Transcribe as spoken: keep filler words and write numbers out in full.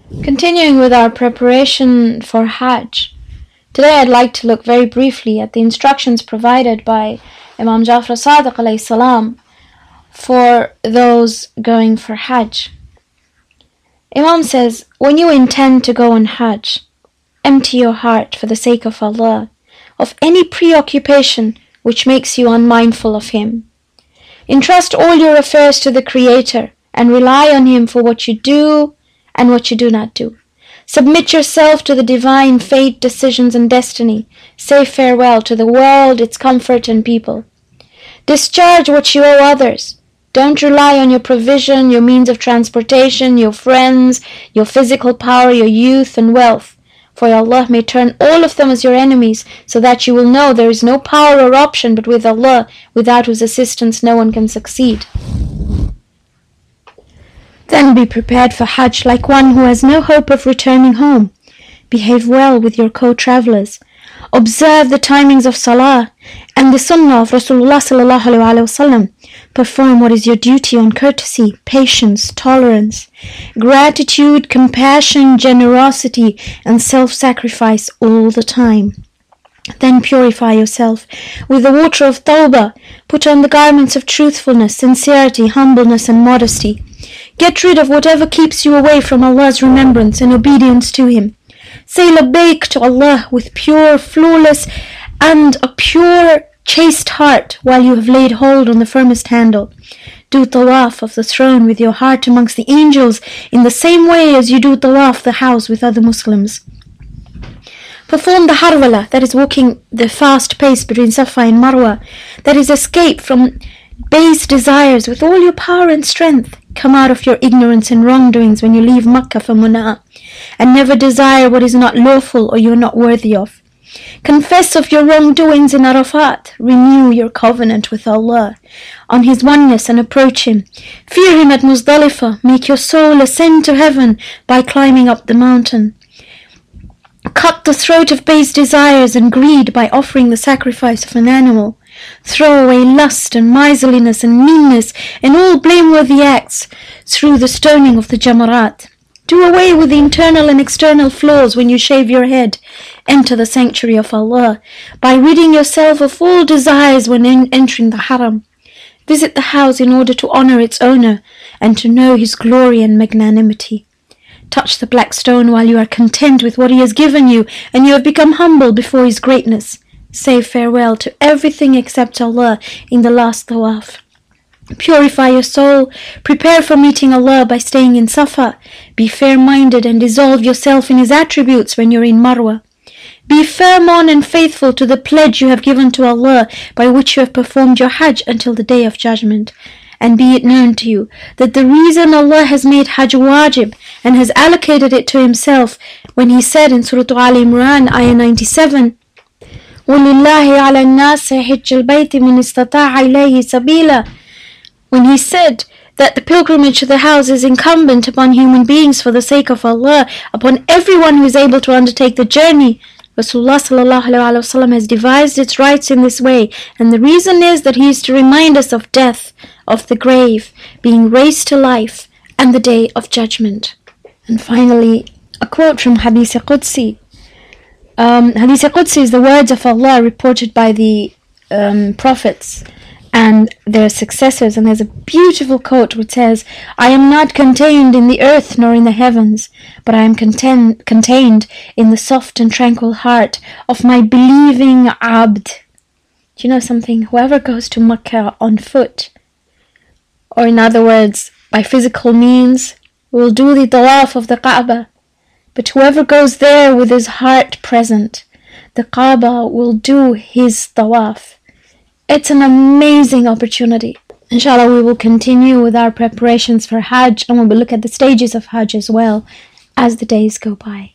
Continuing with our preparation for Hajj, today I'd like to look very briefly at the instructions provided by Imam Ja'far Sadiq alayhi salam for those going for Hajj. Imam says, when you intend to go on Hajj, empty your heart for the sake of Allah of any preoccupation which makes you unmindful of Him. Entrust all your affairs to the Creator and rely on Him for what you do and what you do not do. Submit yourself to the divine fate, decisions, and destiny. Say farewell to the world, its comfort and people. Discharge what you owe others. Don't rely on your provision, your means of transportation, your friends, your physical power, your youth and wealth. For Allah may turn all of them as your enemies, so that you will know there is no power or option but with Allah, without whose assistance no one can succeed. Then be prepared for Hajj like one who has no hope of returning home. Behave well with your co-travelers. Observe the timings of Salah and the Sunnah of Rasulullah sallallahu alaihi wasallam. Perform what is your duty on courtesy, patience, tolerance, gratitude, compassion, generosity, and self-sacrifice all the time. Then purify yourself with the water of Tawbah. Put on the garments of truthfulness, sincerity, humbleness, and modesty. Get rid of whatever keeps you away from Allah's remembrance and obedience to Him. Say labbaik to Allah with pure, flawless, and a pure, chaste heart while you have laid hold on the firmest handle. Do tawaf of the throne with your heart amongst the angels in the same way as you do tawaf the house with other Muslims. Perform the harwala, that is walking the fast pace between Safa and Marwa, that is escape from base desires with all your power and strength. Come out of your ignorance and wrongdoings when you leave Makkah for Munā, and never desire what is not lawful or you are not worthy of. Confess of your wrongdoings in Arafat. Renew your covenant with Allah on His oneness and approach Him. Fear Him at Muzdalifah. Make your soul ascend to heaven by climbing up the mountain. Cut the throat of base desires and greed by offering the sacrifice of an animal. Throw away lust and miserliness and meanness and all blameworthy acts through the stoning of the Jamarat. Do away with the internal and external flaws when you shave your head. Enter the sanctuary of Allah by ridding yourself of all desires when en- entering the Haram. Visit the house in order to honor its owner and to know His glory and magnanimity. Touch the black stone while you are content with what He has given you and you have become humble before His greatness. Say farewell to everything except Allah in the last tawaf. Purify your soul. Prepare for meeting Allah by staying in Safa. Be fair-minded and dissolve yourself in His attributes when you're in Marwa. Be firm on and faithful to the pledge you have given to Allah by which you have performed your Hajj until the Day of Judgment. And be it known to you that the reason Allah has made Hajj wajib and has allocated it to Himself when He said in Surah Al Imran, ayah ninety-seven, وَلِلَّهِ عَلَى النَّاسِ حِجُّ الْبَيْتِ مَنِ اسْتَطَاعَ إِلَيْهِ سَبِيلًا. When He said that the pilgrimage to the house is incumbent upon human beings for the sake of Allah, upon everyone who is able to undertake the journey, Rasulullah sallallahu alaihi wasallam has devised its rites in this way, and the reason is that He is to remind us of death, of the grave, being raised to life, and the Day of Judgment. And finally, a quote from Hadith Qudsi. Um, Hadith Qudsi is the words of Allah reported by the um, prophets and their successors, and there's a beautiful quote which says, I am not contained in the earth nor in the heavens, but I am content, contained in the soft and tranquil heart of my believing abd. Do you know something? Whoever goes to Makkah on foot, or in other words, by physical means, will do the tawaf of the Kaaba. But whoever goes there with his heart present, the Kaaba will do his tawaf. It's an amazing opportunity. Inshallah, we will continue with our preparations for Hajj, and we will look at the stages of Hajj as well as the days go by.